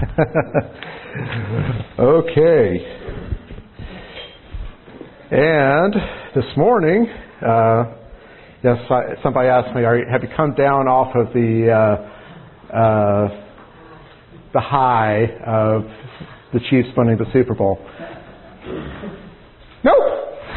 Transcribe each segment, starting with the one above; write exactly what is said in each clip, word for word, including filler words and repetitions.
Okay. And this morning, uh, yes, I, somebody asked me, Are you, have you come down off of the uh, uh, the high of the Chiefs winning the Super Bowl? Nope.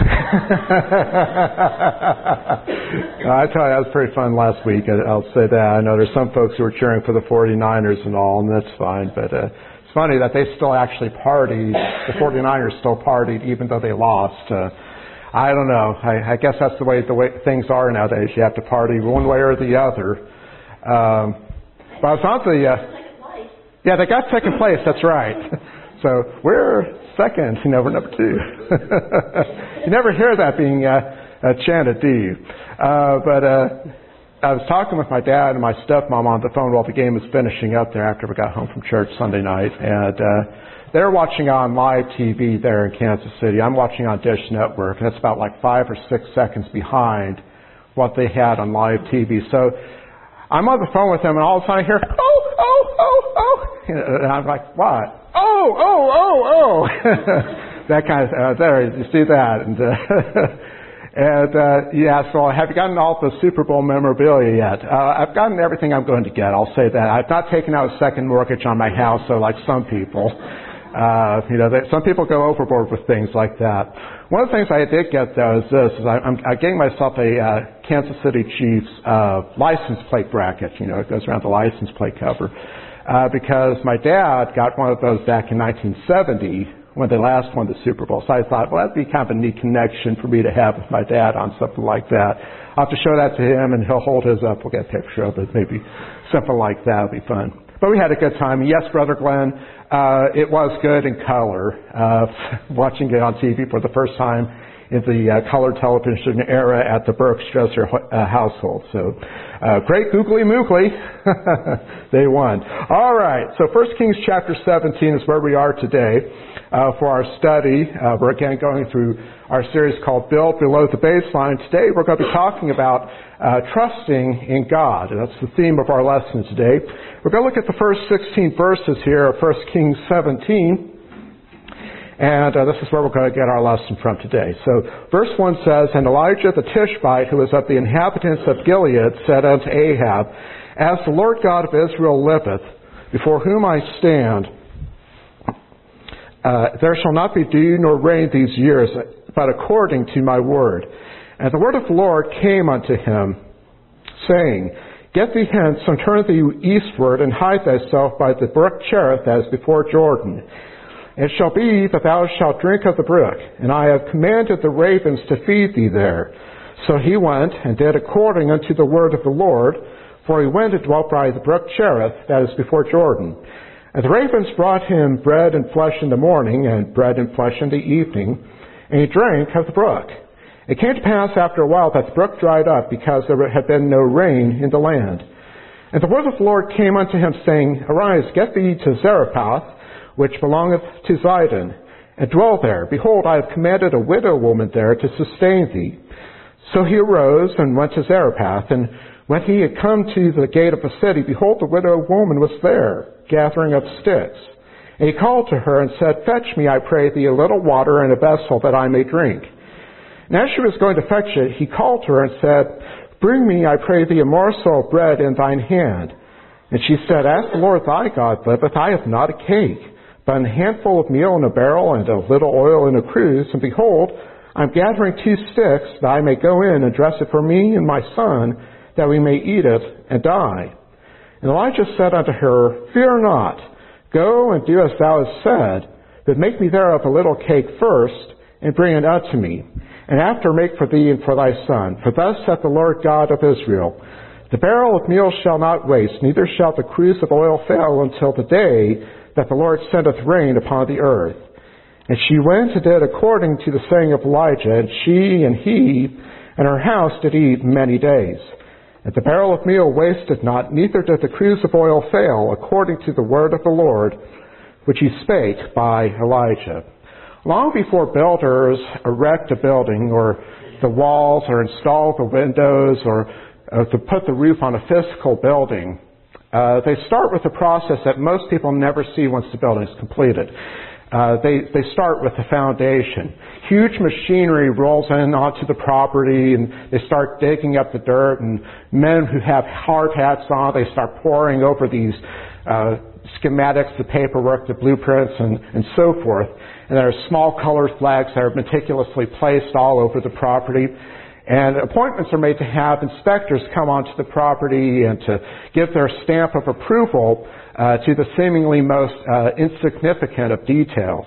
I tell you, that was pretty fun last week. I'll say that. I know there's some folks who are cheering for the forty-niners and all, and that's fine. But uh, it's funny that they still actually partied. The forty-niners still partied even though they lost. Uh, I don't know. I, I guess that's the way the way things are nowadays. You have to party one way or the other. Um, but I was on the. Uh, yeah, they got second place. That's right. So we're second, you know, we're number two. You never hear that being uh, uh, chanted, do you? Uh, but uh, I was talking with my dad and my stepmom on the phone while the game was finishing up there after we got home from church Sunday night. And uh, they're watching on live T V there in Kansas City. I'm watching on Dish Network, and it's about like five or six seconds behind what they had on live T V. So I'm on the phone with them, and all of a sudden I hear, oh, oh, oh, oh. And I'm like, what? Oh, oh, oh, oh. That kind of, uh, there, you see that. And, uh, and uh, yeah, so have you gotten all the Super Bowl memorabilia yet? Uh, I've gotten everything I'm going to get, I'll say that. I've not taken out a second mortgage on my house, so like some people. Uh, you know, they, some people go overboard with things like that. One of the things I did get, though, is this. Is I, I'm, I'm getting myself a uh, Kansas City Chiefs uh, license plate bracket. You know, it goes around the license plate cover. Uh, because my dad got one of those back in nineteen seventy when they last won the Super Bowl. So I thought, well, that'd be kind of a neat connection for me to have with my dad on something like that. I'll have to show that to him, and he'll hold his up. We'll get a picture of it, maybe something like that would be fun. But we had a good time. Yes, Brother Glenn, uh, it was good in color. Uh, watching it on T V for the first time in the uh, color television era at the Burke-Stresser uh, household. So, uh, great googly moogly. They won. All right. So First Kings chapter seventeen is where we are today uh, for our study. Uh, we're again going through our series called Build Below the Baseline. Today we're going to be talking about uh, trusting in God. And that's the theme of our lesson today. We're going to look at the first sixteen verses here of First Kings seventeen. And uh, this is where we're going to get our lesson from today. So verse one says, And Elijah the Tishbite, who was of the inhabitants of Gilead, said unto Ahab, As the Lord God of Israel liveth, before whom I stand, uh, there shall not be dew nor rain these years, but according to my word. And the word of the Lord came unto him, saying, Get thee hence, and turn thee eastward, and hide thyself by the brook Cherith, as before Jordan. It shall be that thou shalt drink of the brook, and I have commanded the ravens to feed thee there. So he went and did according unto the word of the Lord, for he went and dwelt by the brook Cherith, that is before Jordan. And the ravens brought him bread and flesh in the morning, and bread and flesh in the evening, and he drank of the brook. It came to pass after a while that the brook dried up, because there had been no rain in the land. And the word of the Lord came unto him, saying, Arise, get thee to Zarephath, which belongeth to Zidon, and dwell there. Behold, I have commanded a widow woman there to sustain thee. So he arose and went to Zarephath, and when he had come to the gate of the city, behold, the widow woman was there, gathering up sticks. And he called to her and said, Fetch me, I pray thee, a little water in a vessel, that I may drink. And as she was going to fetch it, he called to her and said, Bring me, I pray thee, a morsel of bread in thine hand. And she said, As the Lord thy God liveth, I have not a cake, but a handful of meal in a barrel, and a little oil in a cruse, and behold, I am gathering two sticks, that I may go in and dress it for me and my son, that we may eat it and die. And Elijah said unto her, Fear not, go and do as thou hast said, but make me thereof a little cake first, and bring it unto me, and after make for thee and for thy son. For thus saith the Lord God of Israel, The barrel of meal shall not waste, neither shall the cruse of oil fail until the day that the Lord sendeth rain upon the earth. And she went and did according to the saying of Elijah, and she and he and her house did eat many days. And the barrel of meal wasted not, neither did the cruse of oil fail, according to the word of the Lord, which he spake by Elijah. Long before builders erect a building, or the walls, or install the windows, or uh, to put the roof on a physical building, Uh, they start with a process that most people never see once the building is completed. Uh, they, they start with the foundation. Huge machinery rolls in onto the property, and they start digging up the dirt, and men who have hard hats on, they start poring over these uh, schematics, the paperwork, the blueprints, and, and so forth. And there are small colored flags that are meticulously placed all over the property. And appointments are made to have inspectors come onto the property and to give their stamp of approval uh, to the seemingly most uh, insignificant of details.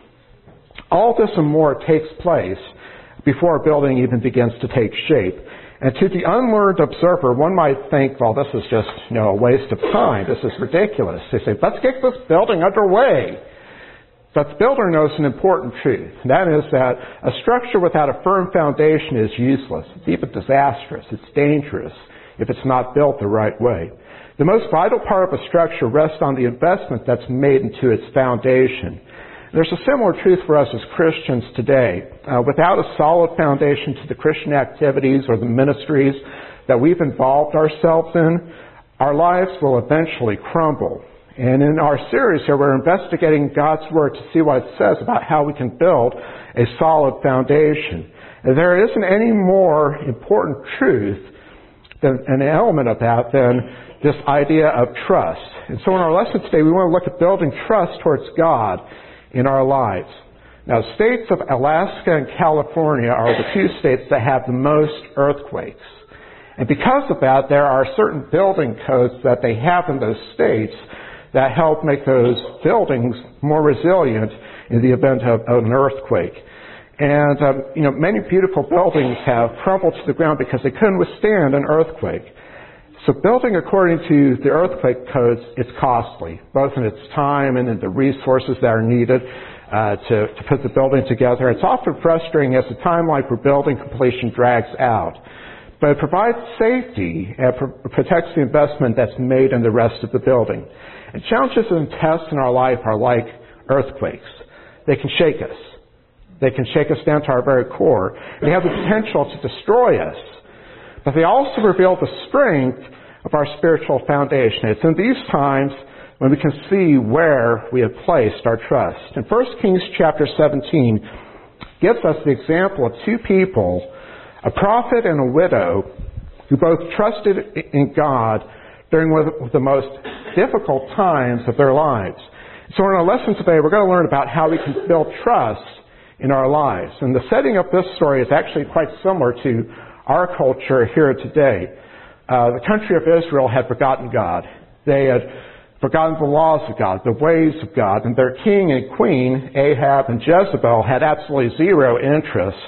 All this and more takes place before a building even begins to take shape. And to the unlearned observer, one might think, well, this is just, you know, a waste of time. This is ridiculous. They say, let's get this building underway. But the builder knows an important truth, and that is that a structure without a firm foundation is useless. It's even disastrous. It's dangerous if it's not built the right way. The most vital part of a structure rests on the investment that's made into its foundation. There's a similar truth for us as Christians today. Uh, without a solid foundation to the Christian activities or the ministries that we've involved ourselves in, our lives will eventually crumble. And in our series here, we're investigating God's Word to see what it says about how we can build a solid foundation. And there isn't any more important truth than an element of that than this idea of trust. And so in our lesson today, we want to look at building trust towards God in our lives. Now, states of Alaska and California are the two states that have the most earthquakes. And because of that, there are certain building codes that they have in those states that help make those buildings more resilient in the event of, of an earthquake. And, um, you know, many beautiful buildings have crumbled to the ground because they couldn't withstand an earthquake. So building according to the earthquake codes, it's costly, both in its time and in the resources that are needed uh, to, to put the building together. It's often frustrating as the timeline for building completion drags out. But it provides safety and pr- protects the investment that's made in the rest of the building. And challenges and tests in our life are like earthquakes. They can shake us. They can shake us down to our very core. They have the potential to destroy us. But they also reveal the strength of our spiritual foundation. It's in these times when we can see where we have placed our trust. And First Kings chapter seventeen gives us the example of two people, a prophet and a widow, who both trusted in God during one of the most difficult times of their lives. So in our lesson today, we're going to learn about how we can build trust in our lives. And the setting of this story is actually quite similar to our culture here today. Uh, the country of Israel had forgotten God. They had forgotten the laws of God, the ways of God, and their king and queen, Ahab and Jezebel, had absolutely zero interest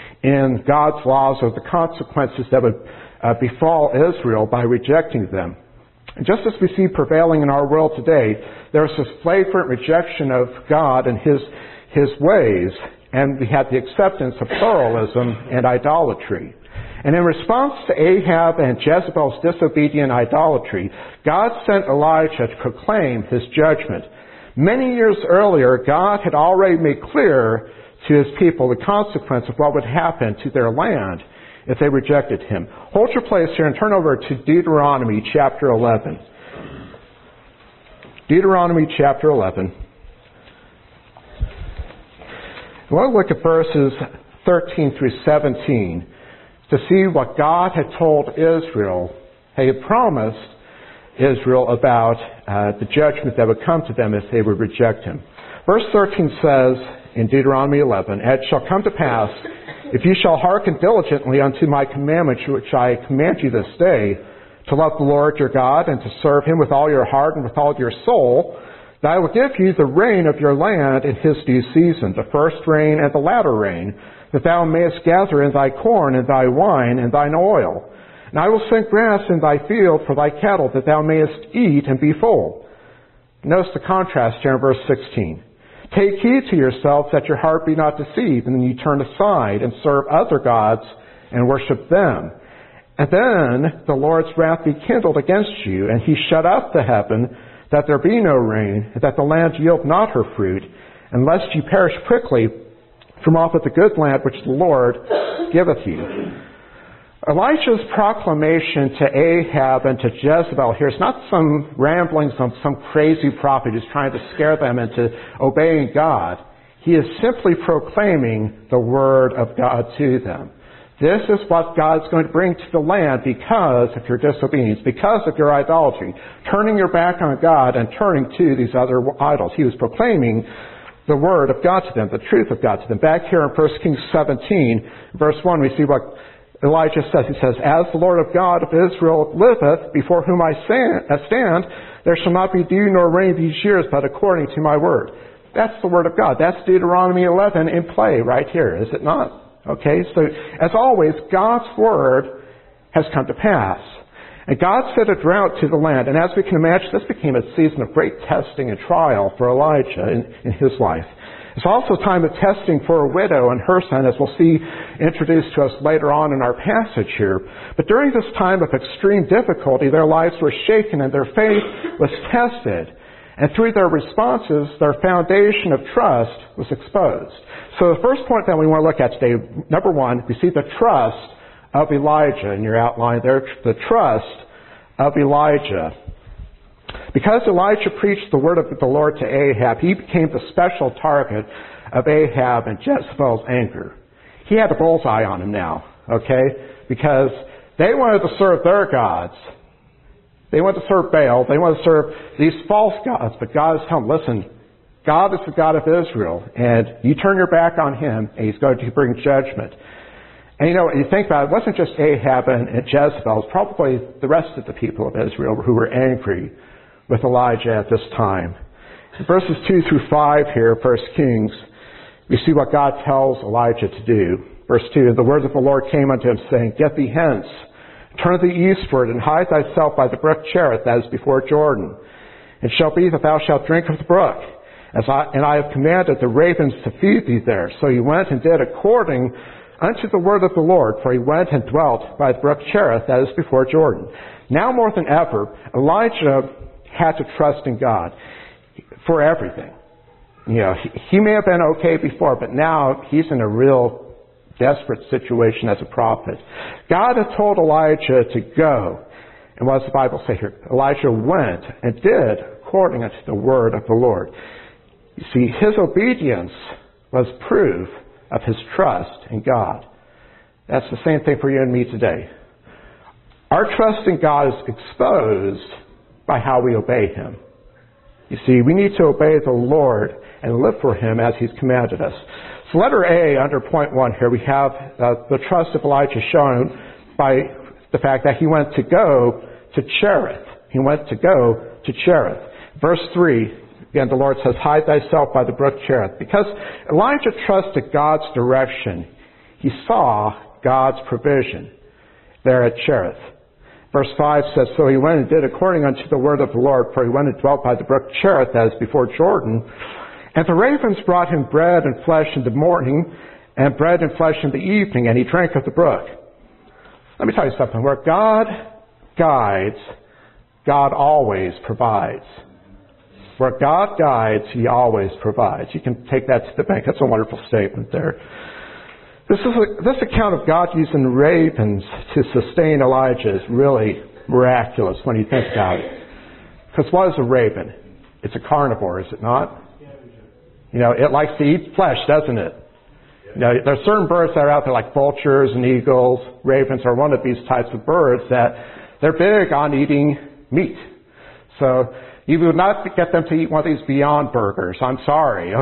in God's laws or the consequences that would uh, befall Israel by rejecting them. And just as we see prevailing in our world today, there's this flagrant rejection of God and His, His ways, and we have the acceptance of pluralism and idolatry. And in response to Ahab and Jezebel's disobedient idolatry, God sent Elijah to proclaim His judgment. Many years earlier, God had already made clear to His people the consequence of what would happen to their land if they rejected Him. Hold your place here and turn over to Deuteronomy chapter eleven. Deuteronomy chapter eleven. I want to look at verses thirteen through seventeen to see what God had told Israel. He had promised Israel about uh, the judgment that would come to them if they would reject Him. Verse thirteen says in Deuteronomy eleven, "And it shall come to pass, if you shall hearken diligently unto my commandments which I command you this day, to love the Lord your God and to serve Him with all your heart and with all your soul, that I will give you the rain of your land in His due season, the first rain and the latter rain, that thou mayest gather in thy corn and thy wine and thine oil. And I will send grass in thy field for thy cattle, that thou mayest eat and be full." Notice the contrast here in verse sixteen. "Take heed to yourselves that your heart be not deceived, and then you turn aside and serve other gods and worship them. And then the Lord's wrath be kindled against you, and He shut up the heaven, that there be no rain, and that the land yield not her fruit, and lest you perish quickly from off of the good land which the Lord giveth you." Elijah's proclamation to Ahab and to Jezebel here is not some ramblings of some crazy prophet who's trying to scare them into obeying God. He is simply proclaiming the word of God to them. This is what God's going to bring to the land because of your disobedience, because of your idolatry, turning your back on God and turning to these other idols. He was proclaiming the word of God to them, the truth of God to them. Back here in First Kings seventeen, verse one, we see what Elijah says. He says, "As the Lord of God of Israel liveth, before whom I stand, there shall not be dew nor rain these years, but according to my word." That's the word of God. That's Deuteronomy eleven in play right here, is it not? Okay, so as always, God's word has come to pass. And God sent a drought to the land. And as we can imagine, this became a season of great testing and trial for Elijah in, in his life. It's also a time of testing for a widow and her son, as we'll see introduced to us later on in our passage here. But during this time of extreme difficulty, their lives were shaken and their faith was tested. And through their responses, their foundation of trust was exposed. So the first point that we want to look at today, number one, we see the trust of Elijah in your outline there, the trust of Elijah. Because Elijah preached the word of the Lord to Ahab, he became the special target of Ahab and Jezebel's anger. He had a bullseye on him now, okay? Because they wanted to serve their gods. They wanted to serve Baal. They wanted to serve these false gods. But God is telling them, listen, God is the God of Israel, and you turn your back on him, and he's going to bring judgment. And you know, you think about it, it wasn't just Ahab and Jezebel, it was probably the rest of the people of Israel who were angry with Elijah at this time. In verses two through five here, First Kings, we see what God tells Elijah to do. Verse two, "The word of the Lord came unto him, saying, Get thee hence, turn thee eastward, and hide thyself by the brook Cherith, that is before Jordan. It shall be that thou shalt drink of the brook, as I, and I have commanded the ravens to feed thee there. So he went and did according unto the word of the Lord, for he went and dwelt by the brook Cherith, that is before Jordan." Now more than ever, Elijah had to trust in God for everything. You know, he, he may have been okay before, but now he's in a real desperate situation as a prophet. God had told Elijah to go. And what does the Bible say here? Elijah went and did according unto the word of the Lord. You see, his obedience was proof of his trust in God. That's the same thing for you and me today. Our trust in God is exposed by how we obey him. You see, we need to obey the Lord and live for him as he's commanded us. So letter A, under point one here, we have uh, the trust of Elijah shown by the fact that he went to go to Cherith. He went to go to Cherith. Verse three, again, the Lord says, "Hide thyself by the brook Cherith." Because Elijah trusted God's direction, he saw God's provision there at Cherith. Verse five says, "So he went and did according unto the word of the Lord, for he went and dwelt by the brook Cherith, that is before Jordan. And the ravens brought him bread and flesh in the morning, and bread and flesh in the evening, and he drank of the brook." Let me tell you something. Where God guides, God always provides. Where God guides, he always provides. You can take that to the bank. That's a wonderful statement there. This is a, this account of God using ravens to sustain Elijah is really miraculous when you think about it. Because what is a raven? It's a carnivore, is it not? You know, it likes to eat flesh, doesn't it? You know, there are certain birds that are out there like vultures and eagles. Ravens are one of these types of birds that they're big on eating meat. So you would not get them to eat one of these Beyond Burgers. I'm sorry,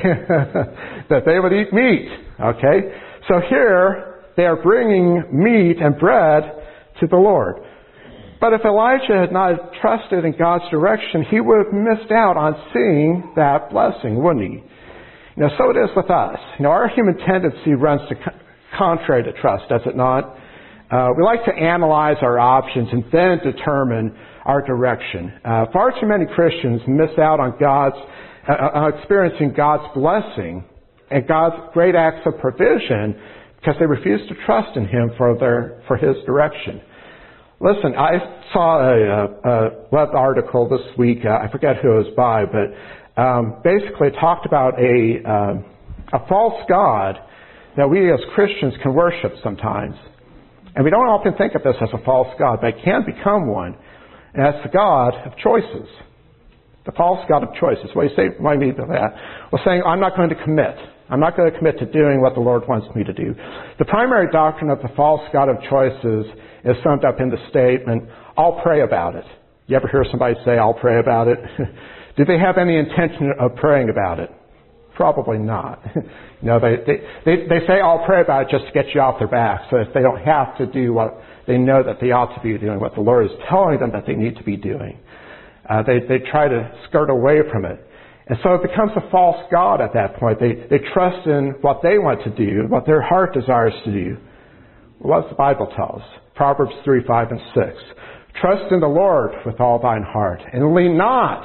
okay? That they would eat meat, okay? So here, they are bringing meat and bread to the Lord. But if Elijah had not trusted in God's direction, he would have missed out on seeing that blessing, wouldn't he? You know, so it is with us. You know, our human tendency runs to contrary to trust, does it not? Uh, we like to analyze our options and then determine our direction. Uh, far too many Christians miss out on God's, uh, on experiencing God's blessing and God's great acts of provision because they refuse to trust in him for their, for his direction. Listen, I saw a, a web article this week. Uh, I forget who it was by, but um, basically it talked about a, uh, a false god that we as Christians can worship sometimes. And we don't often think of this as a false god, but it can become one. And that's the God of choices. The false God of choices. What do you say? What do you mean by that? Well, saying, I'm not going to commit. I'm not going to commit to doing what the Lord wants me to do. The primary doctrine of the false God of choices is summed up in the statement, I'll pray about it. You ever hear somebody say, I'll pray about it? Do they have any intention of praying about it? Probably not. No, they, they, they, they say, I'll pray about it just to get you off their back so that they don't have to do what they know that they ought to be doing, what the Lord is telling them that they need to be doing. Uh, they, they try to skirt away from it. And so it becomes a false god at that point. They, they trust in what they want to do, what their heart desires to do. Well, what does the Bible tell us? Proverbs three, five, and six. Trust in the Lord with all thine heart, and lean not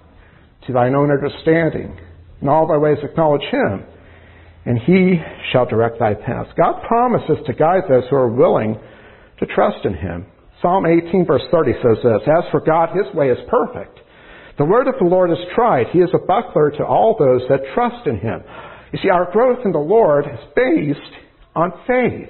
to thine own understanding. In all thy ways acknowledge him, and he shall direct thy paths. God promises to guide those who are willing to trust in him. Psalm eighteen, verse thirty says this, As for God, his way is perfect. The word of the Lord is tried. He is a buckler to all those that trust in him. You see, our growth in the Lord is based on faith.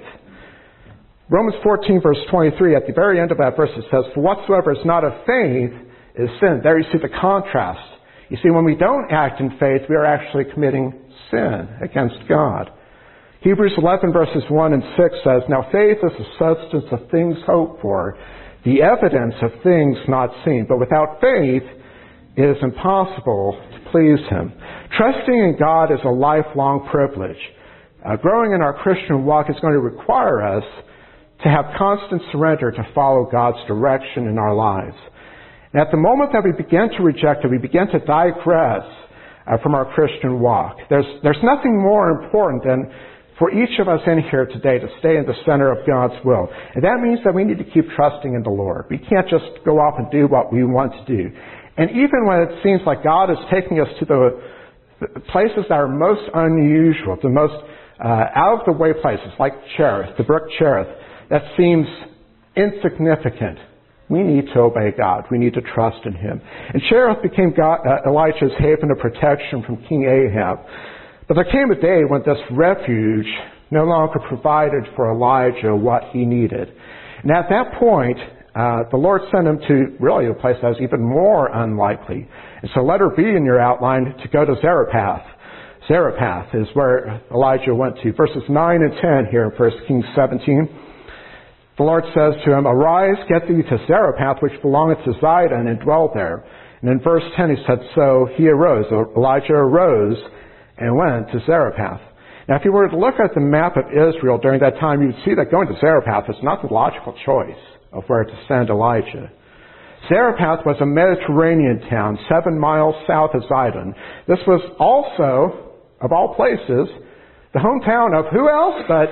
Romans fourteen, verse twenty-three, at the very end of that verse, it says, For whatsoever is not of faith is sin. There you see the contrast. You see, when we don't act in faith, we are actually committing sin against God. Hebrews eleven, verses one and six says, Now faith is the substance of things hoped for, the evidence of things not seen. But without faith, it is impossible to please him. Trusting in God is a lifelong privilege. Uh, growing in our Christian walk is going to require us to have constant surrender to follow God's direction in our lives. And at the moment that we begin to reject it, we begin to digress uh, from our Christian walk. There's, there's nothing more important than for each of us in here today to stay in the center of God's will. And that means that we need to keep trusting in the Lord. We can't just go off and do what we want to do. And even when it seems like God is taking us to the, the places that are most unusual, the most uh, out-of-the-way places, like Cherith, the brook Cherith, that seems insignificant, we need to obey God. We need to trust in him. And Cherith became God, uh, Elijah's haven of protection from King Ahab. But there came a day when this refuge no longer provided for Elijah what he needed. And at that point, uh, the Lord sent him to really a place that was even more unlikely. And so letter B in your outline to go to Zarephath. Zarephath is where Elijah went to. Verses nine and ten here in First Kings seventeen. The Lord says to him, Arise, get thee to Zarephath, which belongeth to Zidon, and dwell there. And in verse ten he said, So he arose. Elijah arose and went to Zarephath. Now, if you were to look at the map of Israel during that time, you would see that going to Zarephath is not the logical choice of where to send Elijah. Zarephath was a Mediterranean town, seven miles south of Zidon. This was also, of all places, the hometown of who else but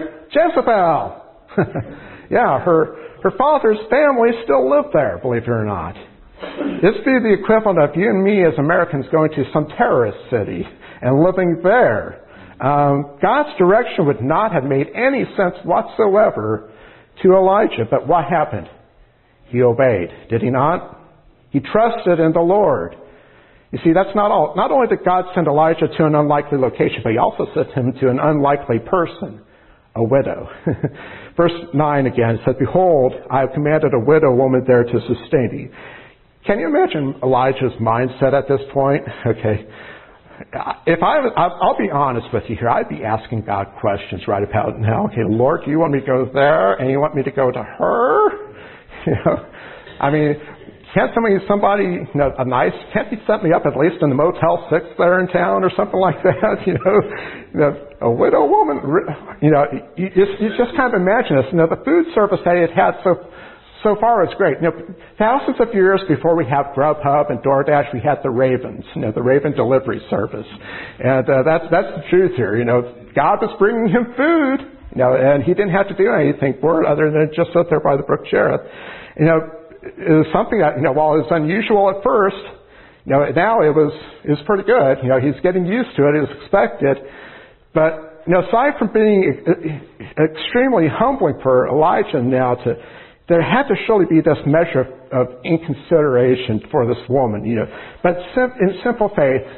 Jezebel. Yeah, her, her father's family still lived there, believe it or not. This would be the equivalent of you and me as Americans going to some terrorist city and living there. Um, God's direction would not have made any sense whatsoever to Elijah. But what happened? He obeyed, did he not? He trusted in the Lord. You see, that's not all. Not only did God send Elijah to an unlikely location, but he also sent him to an unlikely person, a widow. Verse nine again says, Behold, I have commanded a widow woman there to sustain thee. Can you imagine Elijah's mindset at this point? Okay. If I, I'll be honest with you here, I'd be asking God questions right about now. Okay, Lord, do you want me to go there, and you want me to go to her? You know, I mean, can't somebody, somebody, you know, a nice, can't you set me up at least in the Motel six there in town or something like that? You know, you know a widow woman. You know, you just, you just kind of imagine this. You know, the food service that it had so. So far, it's great. You know, thousands of years before we have Grubhub and DoorDash, we had the Ravens, you know, the Raven delivery service. And uh, that's that's the truth here. You know, God was bringing him food, you know, and he didn't have to do anything for it other than just sit there by the brook Cherith. You know, it was something that, you know, while it was unusual at first, you know, now it was it was pretty good. You know, he's getting used to it. It was expected. But, you know, aside from being extremely humbling for Elijah now to... There had to surely be this measure of, of inconsideration for this woman, you know. But sim- in simple faith,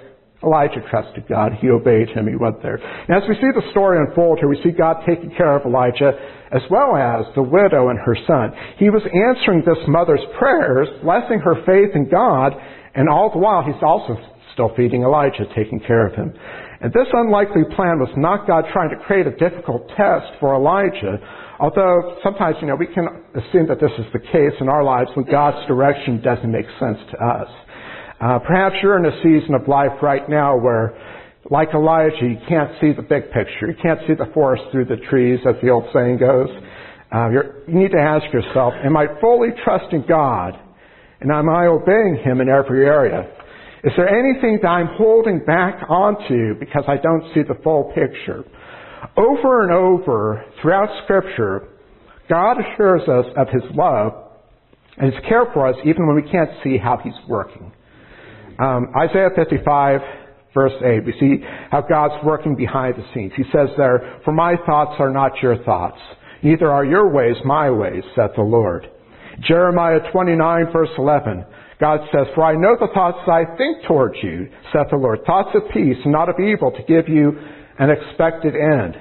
Elijah trusted God. He obeyed him. He went there. And as we see the story unfold here, we see God taking care of Elijah as well as the widow and her son. He was answering this mother's prayers, blessing her faith in God, and all the while he's also still feeding Elijah, taking care of him. And this unlikely plan was not God trying to create a difficult test for Elijah, although sometimes, you know, we can assume that this is the case in our lives when God's direction doesn't make sense to us. Uh, perhaps you're in a season of life right now where, like Elijah, you can't see the big picture. You can't see the forest through the trees, as the old saying goes. Uh, you're, you need to ask yourself, am I fully trusting God? And am I obeying Him in every area? Is there anything that I'm holding back onto because I don't see the full picture? Over and over throughout Scripture, God assures us of His love and His care for us even when we can't see how He's working. Um, Isaiah fifty-five, verse eight, we see how God's working behind the scenes. He says there, "For my thoughts are not your thoughts, neither are your ways my ways, saith the Lord." Jeremiah twenty-nine, verse eleven, God says, "For I know the thoughts I think towards you, saith the Lord, thoughts of peace and not of evil, to give you an expected end."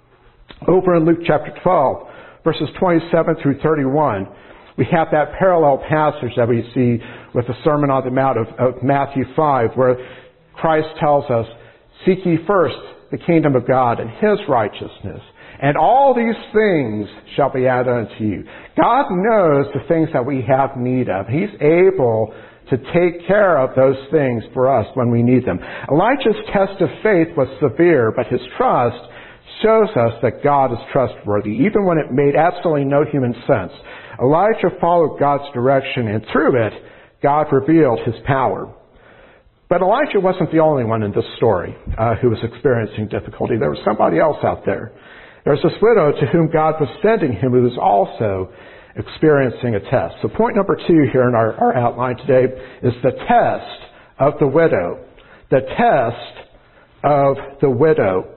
Over in Luke chapter twelve, verses twenty-seven through thirty-one, we have that parallel passage that we see with the Sermon on the Mount of, of Matthew five, where Christ tells us, "Seek ye first the kingdom of God and His righteousness, and all these things shall be added unto you." God knows the things that we have need of. He's able to take care of those things for us when we need them. Elijah's test of faith was severe, but his trust shows us that God is trustworthy, even when it made absolutely no human sense. Elijah followed God's direction, and through it, God revealed His power. But Elijah wasn't the only one in this story uh, who was experiencing difficulty. There was somebody else out there. There's this widow to whom God was sending him who was also experiencing a test. So point number two here in our, our outline today is the test of the widow. The test of the widow.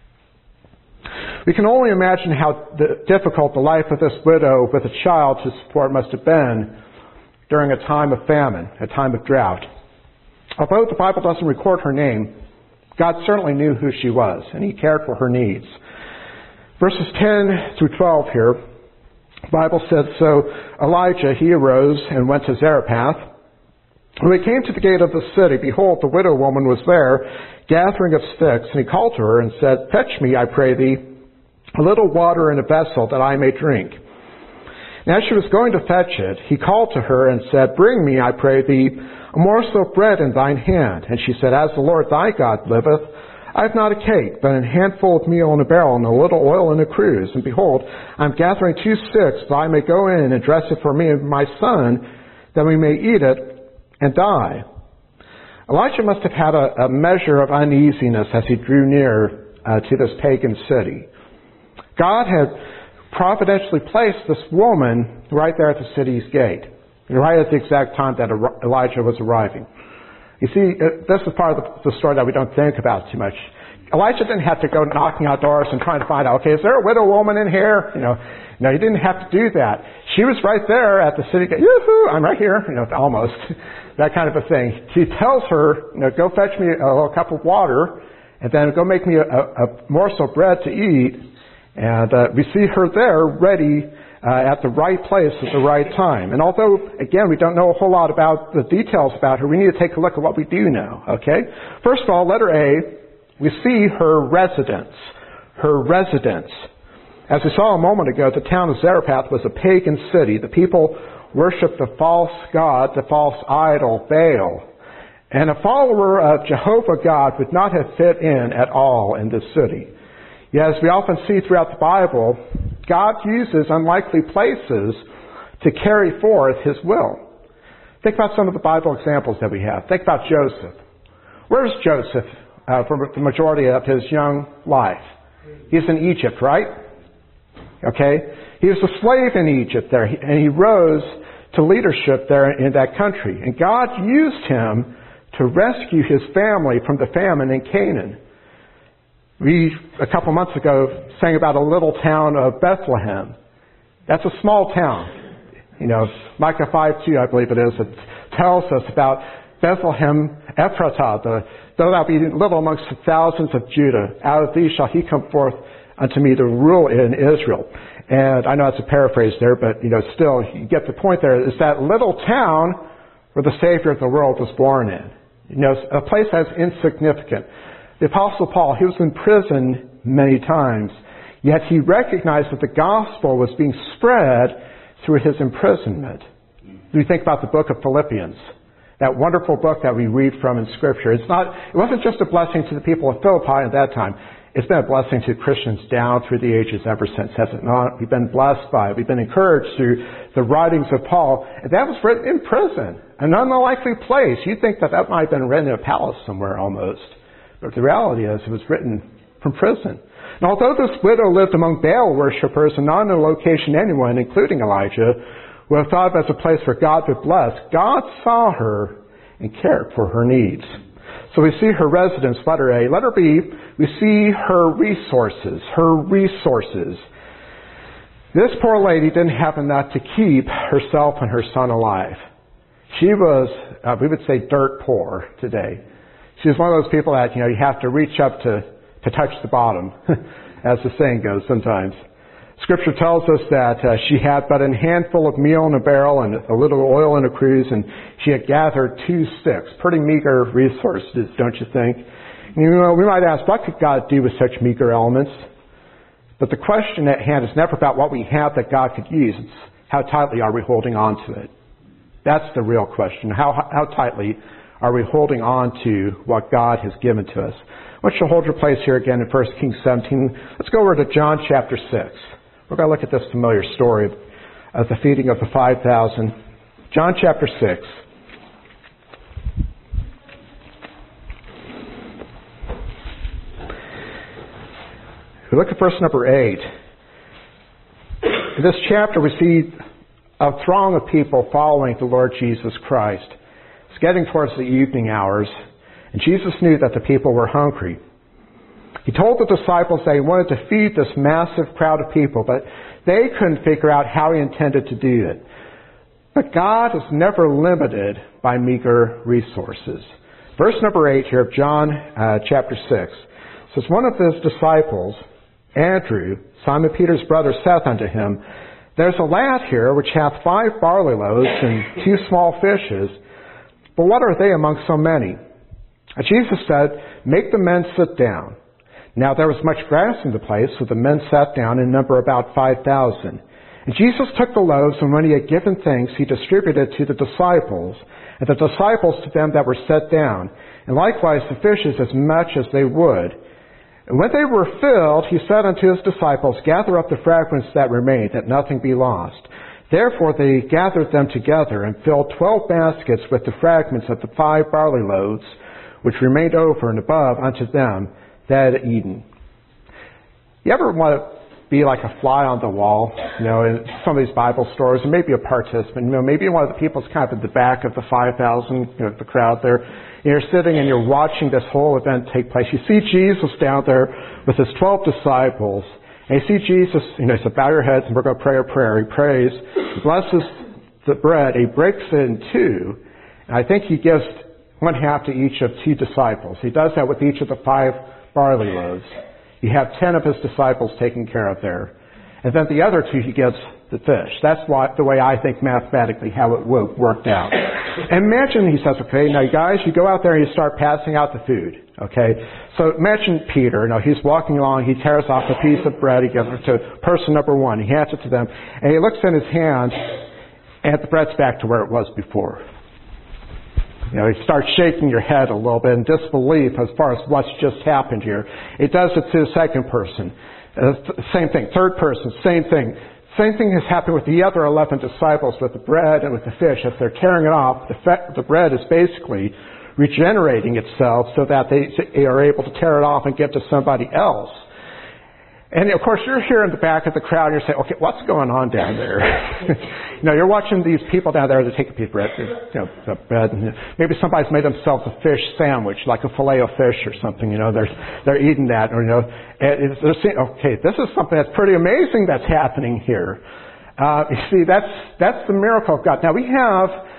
We can only imagine how the, difficult the life of this widow with a child to support must have been during a time of famine, a time of drought. Although the Bible doesn't record her name, God certainly knew who she was, and He cared for her needs. Verses ten through twelve here, the Bible said, "So Elijah, he arose and went to Zarephath. When he came to the gate of the city, behold, the widow woman was there, gathering of sticks, and he called to her and said, Fetch me, I pray thee, a little water in a vessel, that I may drink. And as she was going to fetch it, he called to her and said, Bring me, I pray thee, a morsel of bread in thine hand. And she said, As the Lord thy God liveth, I have not a cake, but a handful of meal in a barrel, and a little oil in a cruse. And behold, I am gathering two sticks, that I may go in and dress it for me and my son, that we may eat it and die." Elijah must have had a, a measure of uneasiness as he drew near uh, to this pagan city. God had providentially placed this woman right there at the city's gate, right at the exact time that Elijah was arriving. You see, this is part of the, the story that we don't think about too much. Elijah didn't have to go knocking out doors and trying to find out, okay, is there a widow woman in here? You know, no, he didn't have to do that. She was right there at the city gate. Yoo-hoo, I'm right here. You know, almost. That kind of a thing. He tells her, you know, go fetch me a little cup of water, and then go make me a, a morsel of bread to eat. And uh, we see her there ready uh, at the right place at the right time. And although, again, we don't know a whole lot about the details about her, we need to take a look at what we do know, okay? First of all, letter A, we see her residence. Her residence. As we saw a moment ago, the town of Zarephath was a pagan city. The people worshipped the false god, the false idol, Baal. And a follower of Jehovah God would not have fit in at all in this city. Yet, as we often see throughout the Bible, God uses unlikely places to carry forth His will. Think about some of the Bible examples that we have. Think about Joseph. Where's Joseph uh, for the majority of his young life? He's in Egypt, right? Okay? He was a slave in Egypt there, and he rose to leadership there in that country. And God used him to rescue his family from the famine in Canaan. We, a couple months ago, sang about a little town of Bethlehem. That's a small town. You know, Micah five two, I believe it is, it tells us about Bethlehem Ephratah, the, though thou be little amongst the thousands of Judah, out of thee shall he come forth unto me to rule in Israel. And I know it's a paraphrase there, but, you know, still, you get the point there. It's that little town where the Savior of the world was born in. You know, a place that's insignificant. The Apostle Paul, he was in prison many times, yet he recognized that the gospel was being spread through his imprisonment. We think about the book of Philippians, that wonderful book that we read from in Scripture. It's not, it wasn't just a blessing to the people of Philippi at that time. It's been a blessing to Christians down through the ages ever since, has it not? We've been blessed by it. We've been encouraged through the writings of Paul. And that was written in prison, an unlikely place. You'd think that that might have been written in a palace somewhere almost. But the reality is it was written from prison. And although this widow lived among Baal worshippers and not in a location anyone, including Elijah, would have thought of as a place where God would bless, God saw her and cared for her needs. So we see her residence, letter A. Letter B, we see her resources, her resources. This poor lady didn't have enough to keep herself and her son alive. She was, uh, we would say, dirt poor today. She was one of those people that, you know, you have to reach up to, to touch the bottom, as the saying goes sometimes. Scripture tells us that uh, she had but a handful of meal in a barrel and a little oil in a cruse, and she had gathered two sticks. Pretty meager resources, don't you think? You know, we might ask, what could God do with such meager elements? But the question at hand is never about what we have that God could use. It's how tightly are we holding on to it? That's the real question. How, how tightly are we holding on to what God has given to us? I want you to hold your place here again in First Kings seventeen. Let's go over to John chapter six. We're going to look at this familiar story of the feeding of the five thousand. John chapter six. We look at verse number eight. In this chapter we see a throng of people following the Lord Jesus Christ. It's getting towards the evening hours, and Jesus knew that the people were hungry. He told the disciples that he wanted to feed this massive crowd of people, but they couldn't figure out how he intended to do it. But God is never limited by meager resources. Verse number eight here of John uh, chapter six says, one of his disciples, Andrew, Simon Peter's brother, saith unto him, there's a lad here which hath five barley loaves and two small fishes, but what are they among so many? And Jesus said, make the men sit down. Now there was much grass in the place, so the men sat down in number about five thousand. And Jesus took the loaves, and when he had given thanks, he distributed to the disciples, and the disciples to them that were set down, and likewise the fishes as much as they would. And when they were filled, he said unto his disciples, gather up the fragments that remain, that nothing be lost. Therefore they gathered them together, and filled twelve baskets with the fragments of the five barley loaves, which remained over and above unto them that had eaten. You ever want to be like a fly on the wall, you know, in some of these Bible stories, and maybe a participant, you know, maybe one of the people's kind of at the back of the five thousand, you know, the crowd there. You're sitting and you're watching this whole event take place. You see Jesus down there with his twelve disciples, and you see Jesus, you know, he said, bow your heads and we're going to pray a prayer. He prays, he blesses the bread, he breaks it in two, and I think he gives one half to each of two disciples. He does that with each of the five barley loaves. You have ten of his disciples taken care of there. And then the other two he gives the fish. That's why, the way I think mathematically how it worked out. And imagine, he says, okay, now you guys, you go out there and you start passing out the food. Okay? So imagine Peter, you know, he's walking along, he tears off a piece of bread, he gives it to person number one, he hands it to them, and he looks in his hand, and the bread's back to where it was before. You know, you start shaking your head a little bit in disbelief as far as what's just happened here. It does it to the second person. Uh, th- same thing. Third person, same thing. Same thing has happened with the other eleven disciples with the bread and with the fish. As they're tearing it off, the, fe- the bread is basically regenerating itself so that they, they are able to tear it off and give to somebody else. And of course, you're here in the back of the crowd, and you're saying, okay, what's going on down there? you know, you're watching these people down there that take a piece of bread, you know, the bread, and maybe somebody's made themselves a fish sandwich, like a filet of fish or something, you know, they're, they're eating that, or, you know, and it's, they're saying, okay, this is something that's pretty amazing that's happening here. Uh, you see, that's, that's the miracle of God. Now, we have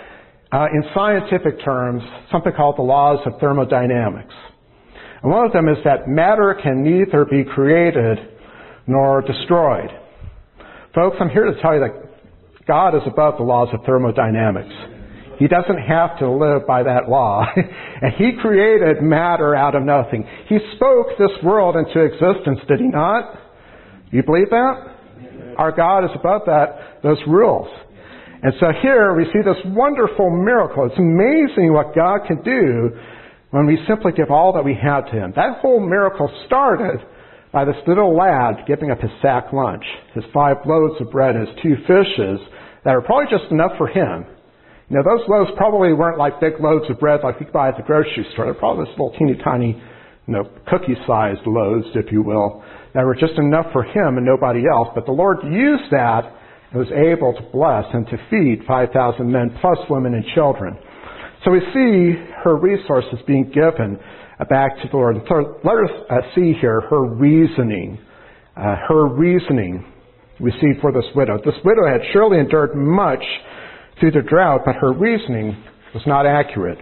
uh, in scientific terms, something called the laws of thermodynamics. And one of them is that matter can neither be created nor destroyed. Folks, I'm here to tell you that God is above the laws of thermodynamics. He doesn't have to live by that law. And He created matter out of nothing. He spoke this world into existence, did He not? You believe that? Our God is above that, those rules. And so here we see this wonderful miracle. It's amazing what God can do when we simply give all that we have to Him. That whole miracle started by this little lad giving up his sack lunch, his five loaves of bread and his two fishes that are probably just enough for him. You know, those loaves probably weren't like big loaves of bread like you buy at the grocery store. They're probably this little teeny tiny, you know, cookie-sized loaves, if you will, that were just enough for him and nobody else. But the Lord used that and was able to bless and to feed five thousand men plus women and children. So we see her resources being given uh, back to the Lord. And third, let us uh, see here her reasoning. Uh, her reasoning we see for this widow. This widow had surely endured much through the drought, but her reasoning was not accurate.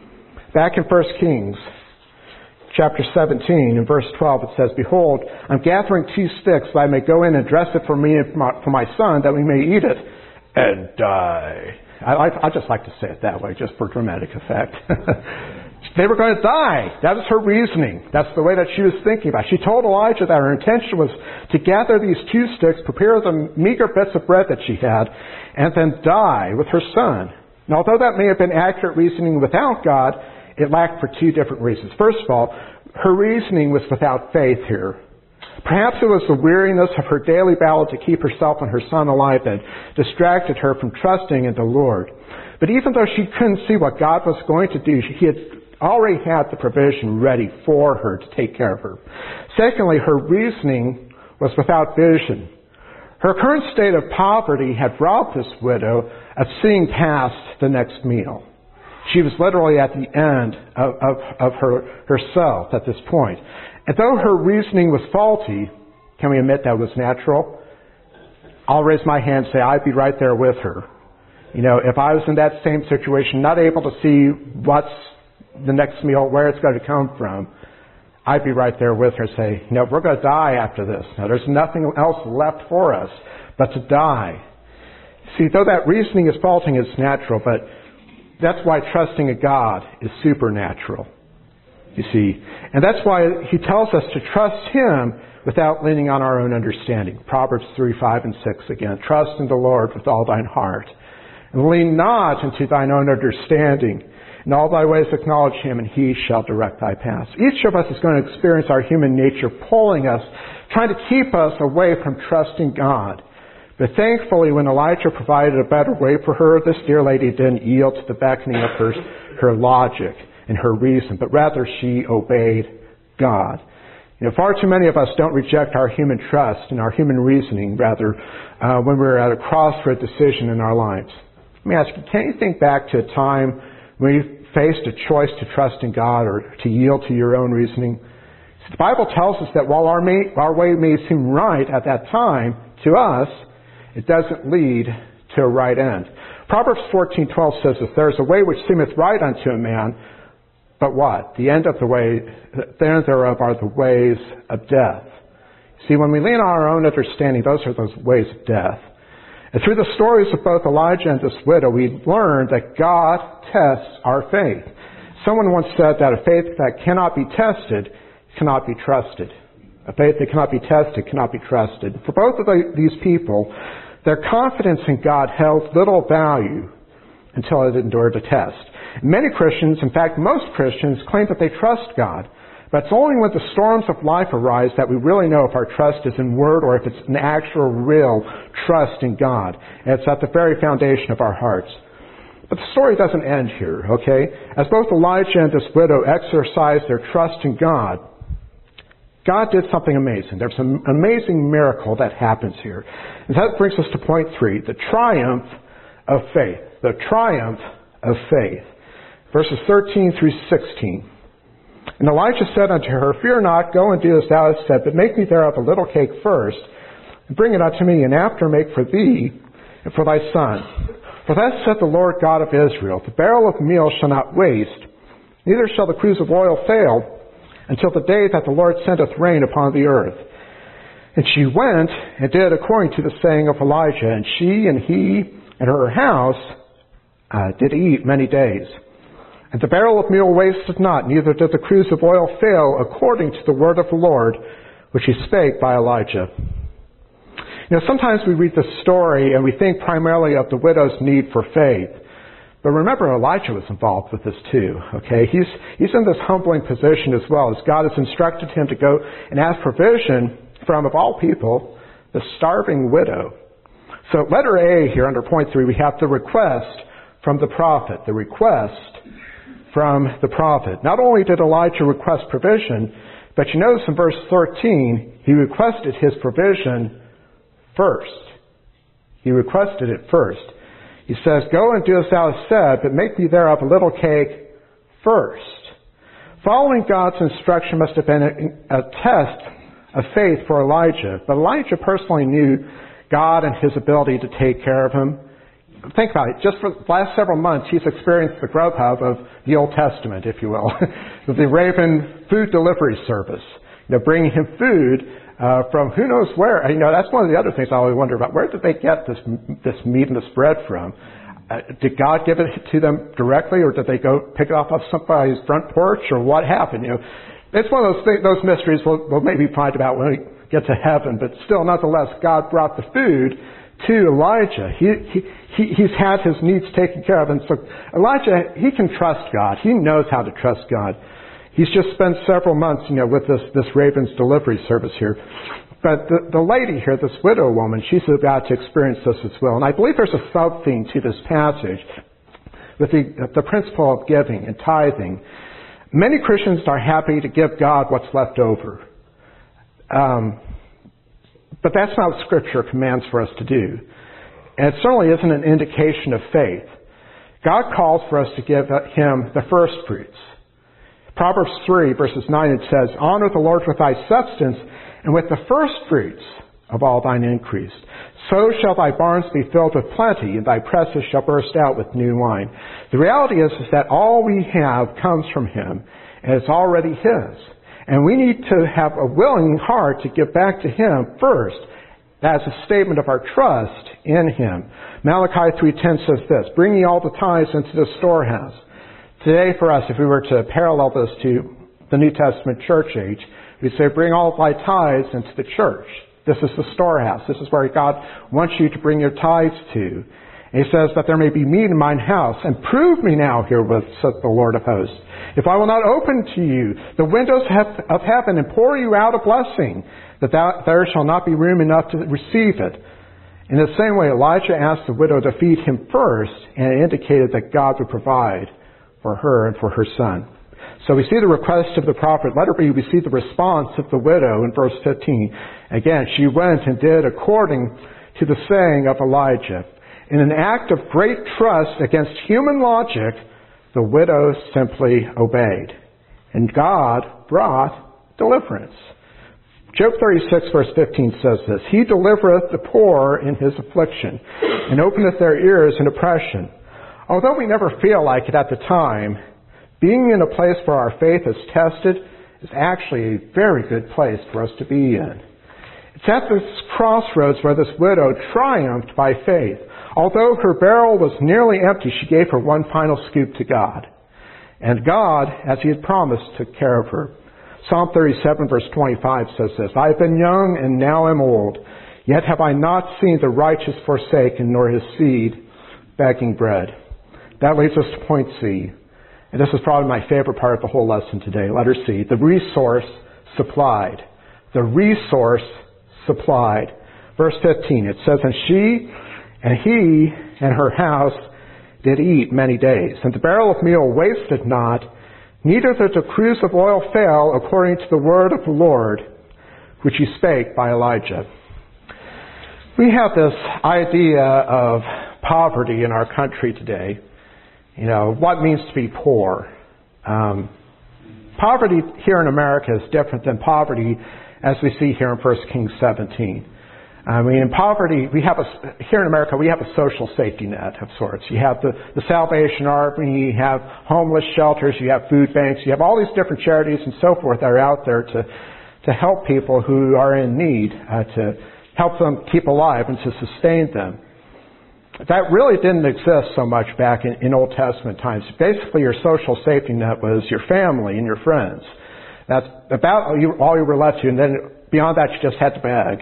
Back in First Kings, chapter seventeen, in verse twelve, it says, "Behold, I'm gathering two sticks that I may go in and dress it for me and for my, for my son, that we may eat it and die." I, I, I just like to say it that way, just for dramatic effect. They were going to die. That was her reasoning. That's the way that she was thinking about it. She told Elijah that her intention was to gather these two sticks, prepare the meager bits of bread that she had, and then die with her son. And although that may have been accurate reasoning without God, it lacked for two different reasons. First of all, her reasoning was without faith here. Perhaps it was the weariness of her daily battle to keep herself and her son alive that distracted her from trusting in the Lord. But even though she couldn't see what God was going to do, He had already had the provision ready for her to take care of her. Secondly, her reasoning was without vision. Her current state of poverty had robbed this widow of seeing past the next meal. She was literally at the end of, of, of her, herself at this point. And though her reasoning was faulty, can we admit that was natural? I'll raise my hand and say I'd be right there with her. You know, if I was in that same situation, not able to see what's the next meal, where it's going to come from, I'd be right there with her and say, no, we're going to die after this. Now, there's nothing else left for us but to die. See, though that reasoning is faulty, it's natural, but that's why trusting in God is supernatural, you see. And that's why He tells us to trust Him without leaning on our own understanding. Proverbs three, five, and six again. Trust in the Lord with all thine heart, and lean not into thine own understanding. In all thy ways acknowledge Him, and He shall direct thy paths. Each of us is going to experience our human nature pulling us, trying to keep us away from trusting God. But thankfully, when Elijah provided a better way for her, this dear lady didn't yield to the beckoning of her, her logic and her reason, but rather she obeyed God. You know, far too many of us don't reject our human trust and our human reasoning, rather, uh, when we're at a crossroad decision in our lives. Let me ask you, can you think back to a time when you faced a choice to trust in God or to yield to your own reasoning? So the Bible tells us that while our, may, our way may seem right at that time to us, it doesn't lead to a right end. Proverbs fourteen twelve says that there is a way which seemeth right unto a man, but what? The end of the way, the end thereof are the ways of death. See, when we lean on our own understanding, those are those ways of death. And through the stories of both Elijah and this widow, we learn that God tests our faith. Someone once said that a faith that cannot be tested cannot be trusted. A faith that cannot be tested cannot be trusted. For both of the, these people, their confidence in God held little value until it endured a test. Many Christians, in fact most Christians, claim that they trust God. But it's only when the storms of life arise that we really know if our trust is in word or if it's an actual, real trust in God. And it's at the very foundation of our hearts. But the story doesn't end here, okay? As both Elijah and this widow exercised their trust in God, God did something amazing. There's an amazing miracle that happens here. And that brings us to point three, the triumph of faith. The triumph of faith. Verses thirteen through sixteen. And Elijah said unto her, Fear not, go and do as thou hast said, but make me thereof a little cake first, and bring it unto me, and after make for thee and for thy son. For thus said the Lord God of Israel, the barrel of meal shall not waste, neither shall the cruse of oil fail, until the day that the Lord sendeth rain upon the earth. And she went and did according to the saying of Elijah, and she and he and her house uh, did eat many days. And the barrel of meal wasted not, neither did the cruse of oil fail, according to the word of the Lord, which he spake by Elijah. You know, sometimes we read this story and we think primarily of the widow's need for faith. But remember, Elijah was involved with this too, okay? He's, he's in this humbling position as well, as God has instructed him to go and ask provision from, of all people, the starving widow. So letter A here under point three, we have the request from the prophet. The request from the prophet. Not only did Elijah request provision, but you notice in verse thirteen, he requested his provision first. He requested it first. He says, go and do as thou hast said, but make me thereof a little cake first. Following God's instruction must have been a, a test of faith for Elijah. But Elijah personally knew God and his ability to take care of him. Think about it. Just for the last several months, he's experienced the Grubhub of the Old Testament, if you will. The Raven food delivery service. You know, bringing him food uh, from who knows where. You know, that's one of the other things I always wonder about. Where did they get this this meat and this bread from? Uh, did God give it to them directly, or did they go pick it off of somebody's front porch, or what happened? You know, it's one of those things, those mysteries we'll, we'll maybe find about when we get to heaven. But still, nonetheless, God brought the food to Elijah. He, he, he, he's had his needs taken care of. And so Elijah, he can trust God. He knows how to trust God. He's just spent several months, you know, with this, this Raven's delivery service here. But the, the lady here, this widow woman, she's about to experience this as well. And I believe there's a sub-theme to this passage with the, the principle of giving and tithing. Many Christians are happy to give God what's left over. Um, But that's not what Scripture commands for us to do. And it certainly isn't an indication of faith. God calls for us to give Him the first fruits. Proverbs three, verses nine, it says, honor the Lord with thy substance, and with the first fruits of all thine increase. So shall thy barns be filled with plenty, and thy presses shall burst out with new wine. The reality is, is that all we have comes from Him, and it's already His. And we need to have a willing heart to give back to Him first. That's a statement of our trust in Him. Malachi three ten says this, bring ye all the tithes into the storehouse. Today for us, if we were to parallel this to the New Testament church age, we'd say bring all thy tithes into the church. This is the storehouse. This is where God wants you to bring your tithes to. And He says that there may be meat in mine house, and prove me now herewith, saith the Lord of hosts, if I will not open to you the windows of heaven and pour you out a blessing, that thou, there shall not be room enough to receive it. In the same way, Elijah asked the widow to feed him first, and it indicated that God would provide for her and for her son. So we see the request of the prophet. Letter B, we see the response of the widow in verse fifteen. Again, she went and did according to the saying of Elijah. In an act of great trust against human logic, the widow simply obeyed. And God brought deliverance. Job thirty-six verse fifteen says this, He delivereth the poor in his affliction, and openeth their ears in oppression. Although we never feel like it at the time, being in a place where our faith is tested is actually a very good place for us to be in. It's at this crossroads where this widow triumphed by faith. Although her barrel was nearly empty, she gave her one final scoop to God. And God, as He had promised, took care of her. Psalm thirty-seven verse twenty-five says this, I have been young and now am old, yet have I not seen the righteous forsaken, nor his seed begging bread. That leads us to point C. And this is probably my favorite part of the whole lesson today. Letter C. The resource supplied. The resource supplied. Verse fifteen, it says, And she and he and her house did eat many days. And the barrel of meal wasted not, neither did the cruse of oil fail, according to the word of the Lord, which He spake by Elijah. We have this idea of poverty in our country today. You know, what it means to be poor. Um, poverty here in America is different than poverty as we see here in First Kings seventeen. I mean, in poverty, we have a, here in America, we have a social safety net of sorts. You have the, the Salvation Army, you have homeless shelters, you have food banks, you have all these different charities and so forth that are out there to, to help people who are in need, uh, to help them keep alive and to sustain them. That really didn't exist so much back in, in Old Testament times. Basically, your social safety net was your family and your friends. That's about all you, all you were left to, and then beyond that, you just had to beg.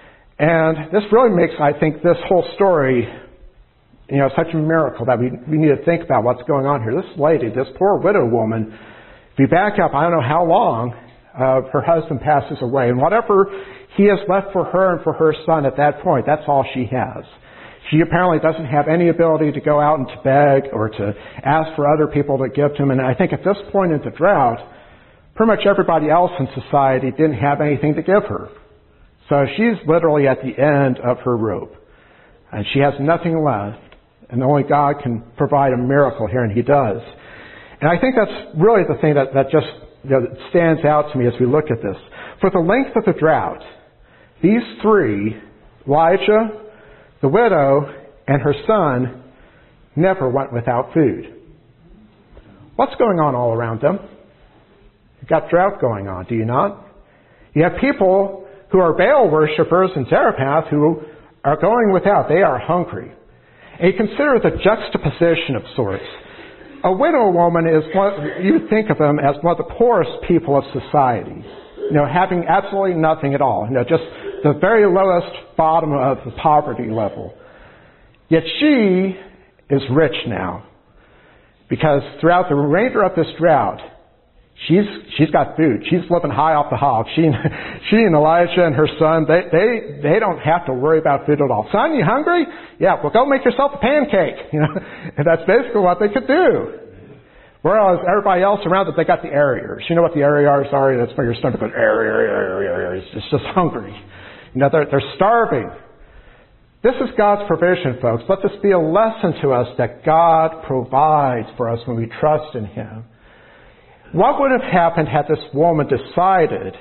And this really makes, I think, this whole story, you know, such a miracle that we, we need to think about what's going on here. This lady, this poor widow woman, if you back up, I don't know how long, uh, her husband passes away. And whatever he has left for her and for her son at that point, that's all she has. She apparently doesn't have any ability to go out and to beg or to ask for other people to give to him. And I think at this point in the drought, pretty much everybody else in society didn't have anything to give her. So she's literally at the end of her rope. And she has nothing left. And only God can provide a miracle here, and He does. And I think that's really the thing that, that just you know, stands out to me as we look at this. For the length of the drought, these three, Elijah, the widow, and her son, never went without food. What's going on all around them? You've got drought going on, do you not? You have people who are Baal worshippers in Zarephath who are going without. They are hungry. And you consider the juxtaposition of sorts. A widow woman is one, you think of them as one of the poorest people of society. You know, having absolutely nothing at all. You know, just the very lowest bottom of the poverty level. Yet she is rich now. Because throughout the remainder of this drought, She's she's got food. She's living high off the hog. She she and Elijah and her son, they they they don't have to worry about food at all. Son, you hungry? Yeah, well go make yourself a pancake. You know, and that's basically what they could do. Whereas everybody else around it, they got the aeriers. You know what the aeriers are? That's where your stomach goes air air air air air. It's just hungry. You know, they're they're starving. This is God's provision, folks. Let this be a lesson to us that God provides for us when we trust in Him. What would have happened had this woman decided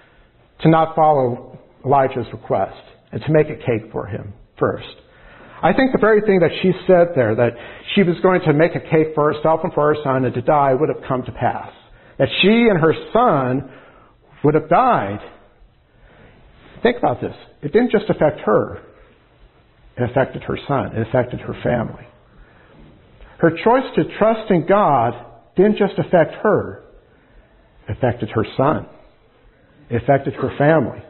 to not follow Elijah's request and to make a cake for him first? I think the very thing that she said there, that she was going to make a cake for herself and for her son and to die, would have come to pass. That she and her son would have died. Think about this. It didn't just affect her. It affected her son. It affected her family. Her choice to trust in God didn't just affect her. It affected her son. It affected her family.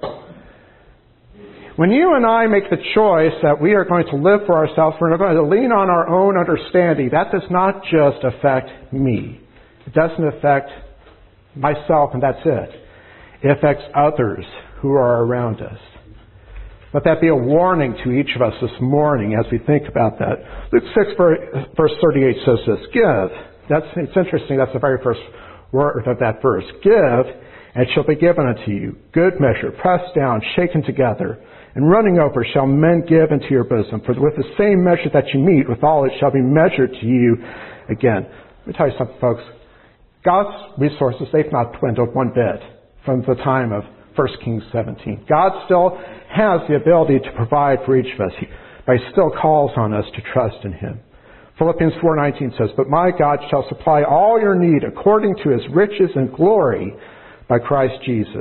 When you and I make the choice that we are going to live for ourselves, we're not going to lean on our own understanding, that does not just affect me. It doesn't affect myself and that's it. It affects others who are around us. Let that be a warning to each of us this morning as we think about that. Luke six verse thirty-eight says this, give. That's, it's interesting, that's the very first word of that verse. Give, and it shall be given unto you. Good measure, pressed down, shaken together, and running over shall men give into your bosom. For with the same measure that you meet, withal it shall be measured to you again. Let me tell you something, folks. God's resources, they've not dwindled one bit from the time of First Kings seventeen. God still has the ability to provide for each of us, but He still calls on us to trust in Him. Philippians four nineteen says, but my God shall supply all your need according to His riches and glory by Christ Jesus.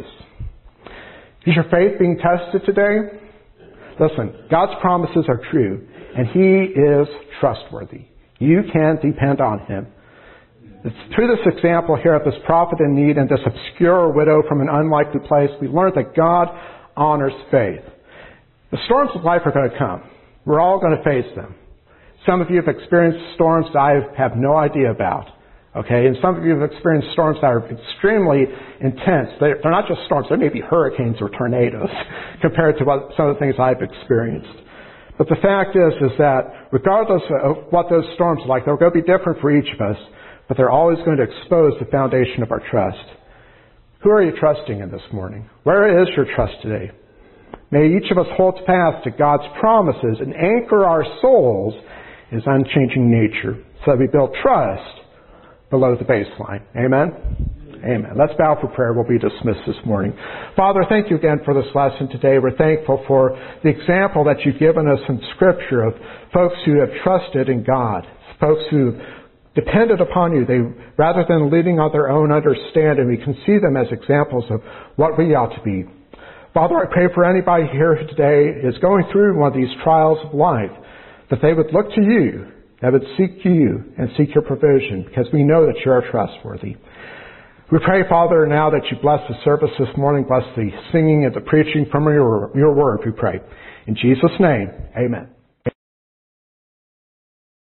Is your faith being tested today? Listen, God's promises are true, and He is trustworthy. You can depend on Him. It's through this example here of this prophet in need and this obscure widow from an unlikely place, we learn that God honors faith. The storms of life are going to come. We're all going to face them. Some of you have experienced storms that I have no idea about. Okay, and some of you have experienced storms that are extremely intense. They're, they're not just storms, they may be hurricanes or tornadoes compared to what, some of the things I've experienced. But the fact is, is that regardless of what those storms are like, they're going to be different for each of us, but they're always going to expose the foundation of our trust. Who are you trusting in this morning? Where is your trust today? May each of us hold fast to God's promises and anchor our souls in His unchanging nature so that we build trust below the baseline. Amen? Amen. Let's bow for prayer. We'll be dismissed this morning. Father, thank you again for this lesson today. We're thankful for the example that you've given us in Scripture of folks who have trusted in God, folks who depended upon you. They, rather than leaning on their own understanding, we can see them as examples of what we ought to be. Father, I pray for anybody here who today is going through one of these trials of life, that they would look to you, that would seek you and seek your provision, because we know that you are trustworthy. We pray, Father, now that you bless the service this morning, bless the singing and the preaching from your, your word, we pray. In Jesus' name, amen.